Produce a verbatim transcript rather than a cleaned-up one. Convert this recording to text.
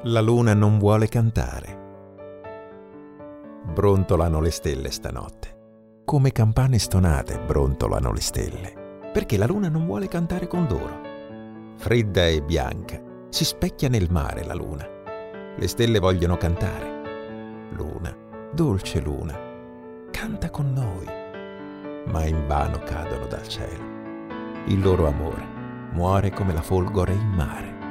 La luna non vuole cantare. Brontolano le stelle stanotte. Come campane stonate brontolano le stelle, perché la luna non vuole cantare con loro. Fredda e bianca si specchia nel mare la luna. Le stelle vogliono cantare. Luna, dolce luna, canta con noi. Ma invano cadono dal cielo. Il loro amore muore come la folgore in mare.